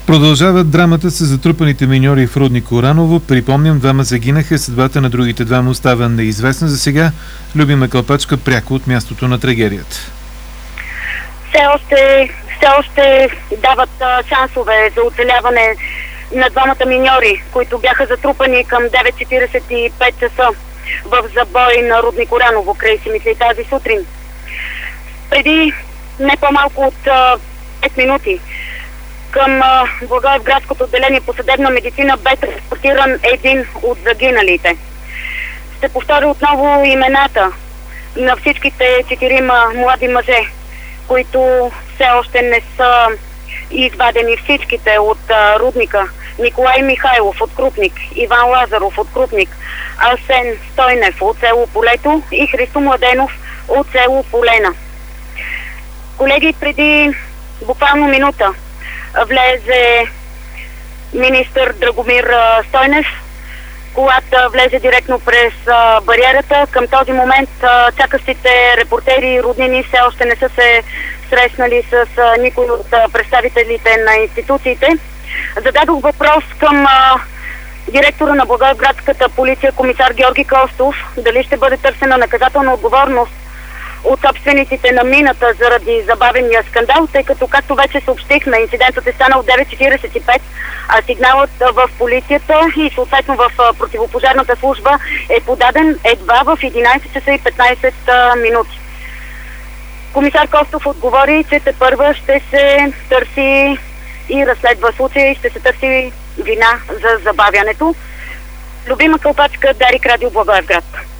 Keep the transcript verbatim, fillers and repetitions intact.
Продължават драмата с затрупаните миньори в рудник Ураново. Припомням, двама загинаха, съдбата на другите двама остава неизвестна. За сега Любима Кълпачка пряко от мястото на трагедията. Все още, все още дават а, шансове за оцеляване на двамата миньори, които бяха затрупани към девет четиридесет и пет часа в забой на рудник Ураново край Симитли тази сутрин. Преди не по-малко от а, пет минути към а, Благоевградското отделение по съдебна медицина бе транспортиран един от загиналите. Ще повторя отново имената на всичките четирима млади мъже, които все още не са извадени, всичките от а, рудника. Николай Михайлов от Крупник, Иван Лазаров от Крупник, Арсен Стойнев от село Полето и Христо Младенов от село Полена. Колеги, преди буквално минута влезе министър Драгомир Стойнев. Колата влезе директно през а, бариерата. Към този момент а, чакащите репортери и роднини все още не са се срещнали с а, никой от а, представителите на институциите. Зададох въпрос към а, директора на Благоевградската полиция, комисар Георги Костов, дали ще бъде търсена наказателна отговорност от собствениците на мината заради забавения скандал, тъй като, както вече съобщихме, инцидентът е станал в девет четиридесет и пет, а сигналът в полицията и съответно в противопожарната служба е подаден едва в единайсет часа и петнайсет минути. Комисар Костов отговори, че тепърва ще се търси и разследва случая и ще се търси вина за забавянето. Любима Кълпачка, Дарик, Радио Благоевград.